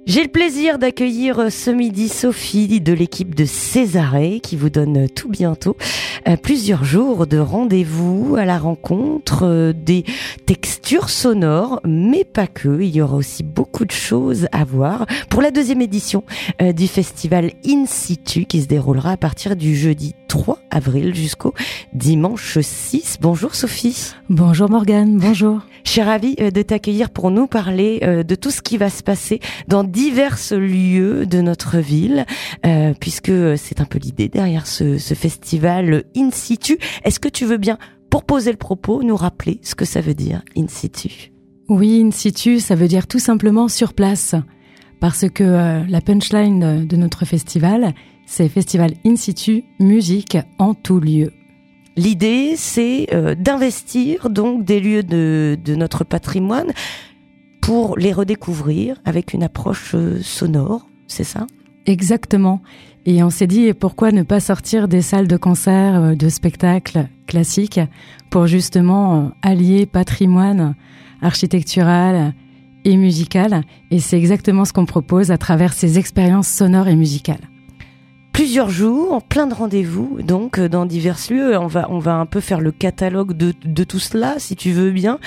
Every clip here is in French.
J'ai le plaisir d'accueillir ce midi Sophie de l'équipe de Césarée qui vous donne tout bientôt plusieurs jours de rendez-vous à la rencontre des textures sonores, mais pas que. Il y aura aussi beaucoup de choses à voir pour la deuxième édition du festival In Situ qui se déroulera à partir du jeudi 3 avril jusqu'au dimanche 6. Bonjour Sophie. Bonjour Morgane, bonjour. Je suis ravie de t'accueillir pour nous parler de tout ce qui va se passer dans divers lieux de notre ville, puisque c'est un peu l'idée derrière ce festival In Situ. Est-ce que tu veux bien, pour poser le propos, nous rappeler ce que ça veut dire In Situ ? Oui, In Situ, ça veut dire tout simplement sur place, parce que la punchline de notre festival, c'est Festival In Situ, musique en tout lieu. L'idée, c'est d'investir donc des lieux de notre patrimoine pour les redécouvrir avec une approche sonore, c'est ça ? Exactement. Et on s'est dit, pourquoi ne pas sortir des salles de concert, de spectacles classiques pour justement allier patrimoine architectural et musical. Et c'est exactement ce qu'on propose à travers ces expériences sonores et musicales. Plusieurs jours, plein de rendez-vous, donc dans divers lieux. On va un peu faire le catalogue de tout cela, si tu veux bien.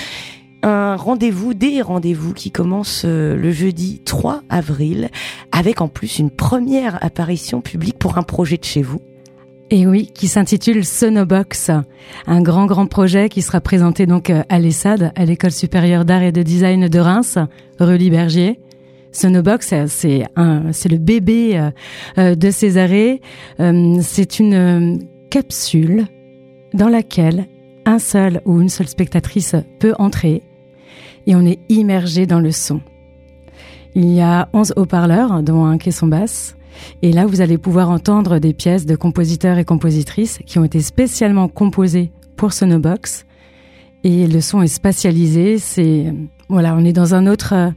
Des rendez-vous qui commencent le jeudi 3 avril, avec en plus une première apparition publique pour un projet de chez vous. Et oui, qui s'intitule Sonobox, un grand projet qui sera présenté donc à l'ESSAD, à l'École supérieure d'art et de design de Reims, rue Libergier. Sonobox, c'est le bébé de Césarée. C'est une capsule dans laquelle un seul ou une seule spectatrice peut entrer et on est immergé dans le son. Il y a 11 haut-parleurs, dont un caisson basse. Et là, vous allez pouvoir entendre des pièces de compositeurs et compositrices qui ont été spécialement composées pour Sonobox. Et le son est spatialisé. On est dans un autre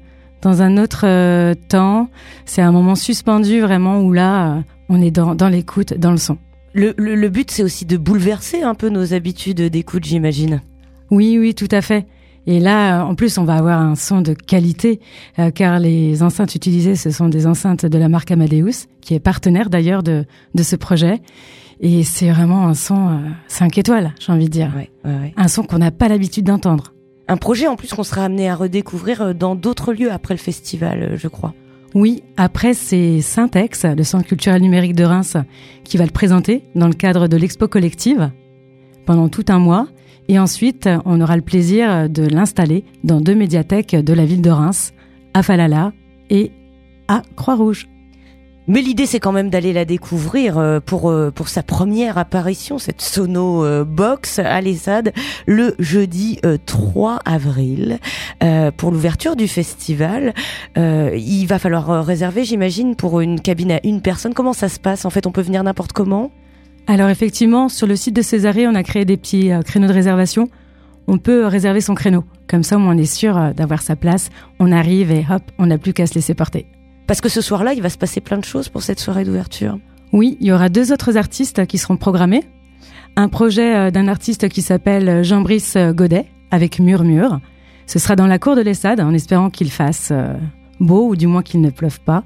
temps. C'est un moment suspendu vraiment où là, on est dans l'écoute, dans le son. Le but, c'est aussi de bouleverser un peu nos habitudes d'écoute, j'imagine. Oui, tout à fait. Et là, en plus, on va avoir un son de qualité, car les enceintes utilisées, ce sont des enceintes de la marque Amadeus, qui est partenaire d'ailleurs de ce projet. Et c'est vraiment un son 5 étoiles, j'ai envie de dire. Ouais. Un son qu'on n'a pas l'habitude d'entendre. Un projet en plus qu'on sera amené à redécouvrir dans d'autres lieux après le festival, je crois. Oui, après c'est Syntex, le Centre culturel numérique de Reims, qui va le présenter dans le cadre de l'expo collective pendant tout un mois. Et ensuite, on aura le plaisir de l'installer dans 2 médiathèques de la ville de Reims, à Falala et à Croix-Rouge. Mais l'idée, c'est quand même d'aller la découvrir pour sa première apparition, cette Sonobox à l'ESSAD, le jeudi 3 avril. Pour l'ouverture du festival, il va falloir réserver, j'imagine, pour une cabine à une personne. Comment ça se passe ? En fait, on peut venir n'importe comment ? Alors effectivement, sur le site de Césarée, on a créé des petits créneaux de réservation. On peut réserver son créneau. Comme ça, on est sûr d'avoir sa place. On arrive et hop, on n'a plus qu'à se laisser porter. Parce que ce soir-là, il va se passer plein de choses pour cette soirée d'ouverture. Oui, il y aura 2 autres artistes qui seront programmés. Un projet d'un artiste qui s'appelle Jean-Brice Godet, avec Murmure. Ce sera dans la cour de l'ESSAD, en espérant qu'il fasse beau, ou du moins qu'il ne pleuve pas.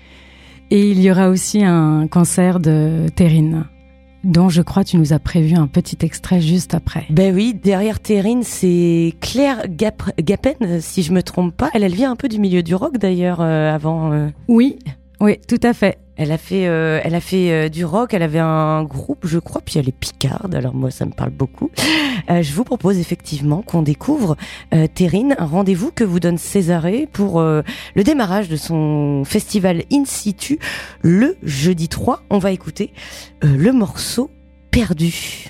Et il y aura aussi un concert de Terrine, dont je crois tu nous as prévu un petit extrait juste après. Ben oui, derrière Terrine, c'est Claire Gapen, si je me trompe pas. Elle vient un peu du milieu du rock d'ailleurs, avant. Oui, tout à fait. Elle a fait du rock, elle avait un groupe, je crois, puis elle est picarde, alors moi ça me parle beaucoup. Je vous propose effectivement qu'on découvre Terrine, un rendez-vous que vous donne Césarée pour le démarrage de son festival In Situ le jeudi 3. On va écouter le morceau Perdu.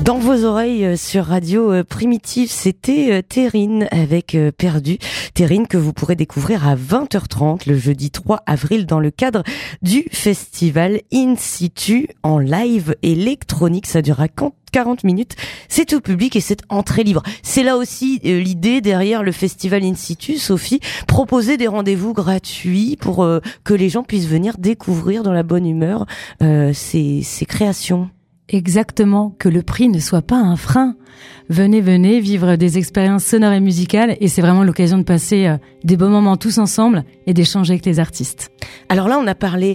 Dans vos oreilles sur Radio Primitive, c'était Terrine avec Perdu. Terrine que vous pourrez découvrir à 20h30 le jeudi 3 avril dans le cadre du festival In Situ en live électronique. Ça durera 40 minutes. C'est tout public et c'est entrée libre. C'est là aussi l'idée derrière le festival In Situ, Sophie, proposer des rendez-vous gratuits pour que les gens puissent venir découvrir dans la bonne humeur ces créations. Exactement, que le prix ne soit pas un frein. Venez vivre des expériences sonores et musicales et c'est vraiment l'occasion de passer des bons moments tous ensemble et d'échanger avec les artistes. Alors là, on a parlé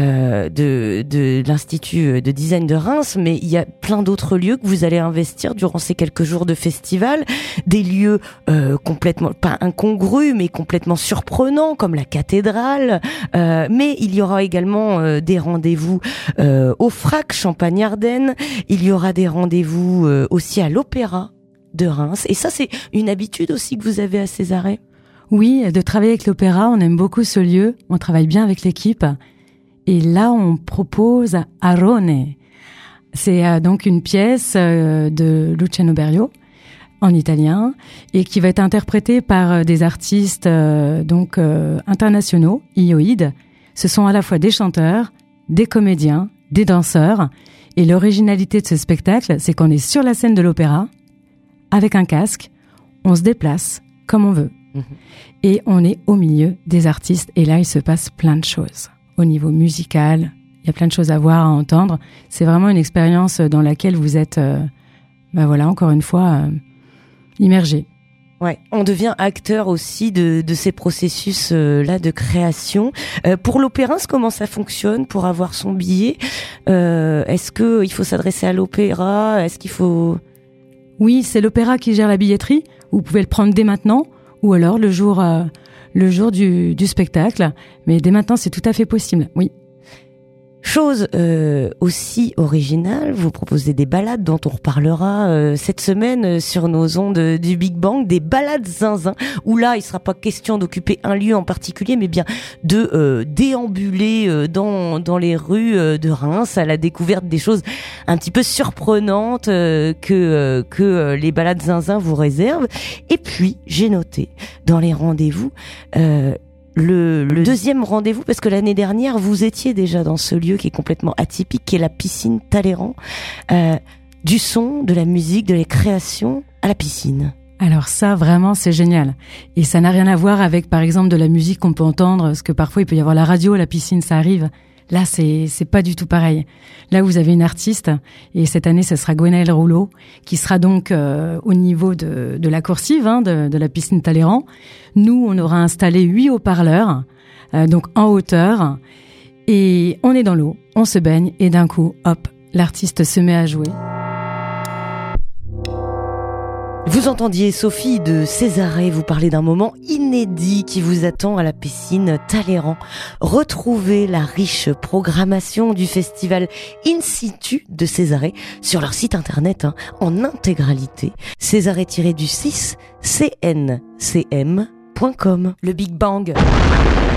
de l'Institut de design de Reims, mais il y a plein d'autres lieux que vous allez investir durant ces quelques jours de festival, des lieux complètement, pas incongrus, mais complètement surprenants, comme la cathédrale, mais il y aura également des rendez-vous au FRAC Champagne-Ardenne, il y aura des rendez-vous aussi à l'Opéra de Reims, et ça c'est une habitude aussi que vous avez à Césarée. Oui, de travailler avec l'opéra, on aime beaucoup ce lieu, on travaille bien avec l'équipe. Et là, on propose Arone. C'est donc une pièce de Luciano Berio, en italien, et qui va être interprétée par des artistes internationaux, IOID. Ce sont à la fois des chanteurs, des comédiens, des danseurs. Et l'originalité de ce spectacle, c'est qu'on est sur la scène de l'opéra, avec un casque, on se déplace comme on veut. Et on est au milieu des artistes et là il se passe plein de choses au niveau musical, il y a plein de choses à voir, à entendre. C'est vraiment une expérience dans laquelle vous êtes encore une fois immergé. Ouais, on devient acteur aussi de ces processus là de création. Pour l'opéra, comment ça fonctionne pour avoir son billet? Est-ce que il faut s'adresser à l'opéra? Est-ce qu'il faut... Oui, c'est l'opéra qui gère la billetterie. Vous pouvez le prendre dès maintenant. Ou alors le jour du spectacle. Mais dès maintenant, c'est tout à fait possible, oui. Chose aussi originale, vous proposez des balades dont on reparlera cette semaine sur nos ondes du Big Bang, des balades zinzin, où là il sera pas question d'occuper un lieu en particulier, mais bien de déambuler dans les rues de Reims à la découverte des choses un petit peu surprenantes que les balades zinzin vous réservent. Et puis j'ai noté dans les rendez-vous le deuxième rendez-vous, parce que l'année dernière vous étiez déjà dans ce lieu qui est complètement atypique, qui est la piscine Talleyrand, du son, de la musique, de la création à la piscine. Alors ça, vraiment, c'est génial. Et ça n'a rien à voir avec, par exemple, de la musique qu'on peut entendre, parce que parfois il peut y avoir la radio, la piscine, ça arrive. Là, c'est pas du tout pareil. Là, vous avez une artiste, et cette année, ce sera Gwenaëlle Rouleau, qui sera donc au niveau de la coursive, de la piscine Talleyrand. Nous, on aura installé 8 haut-parleurs, donc en hauteur, et on est dans l'eau, on se baigne, et d'un coup, hop, l'artiste se met à jouer. Vous entendiez Sophie de Césarée vous parler d'un moment inédit qui vous attend à la piscine Talleyrand. Retrouvez la riche programmation du festival In Situ de Césarée sur leur site internet en intégralité. Césarée-du-6 cncm.com. Le Big Bang.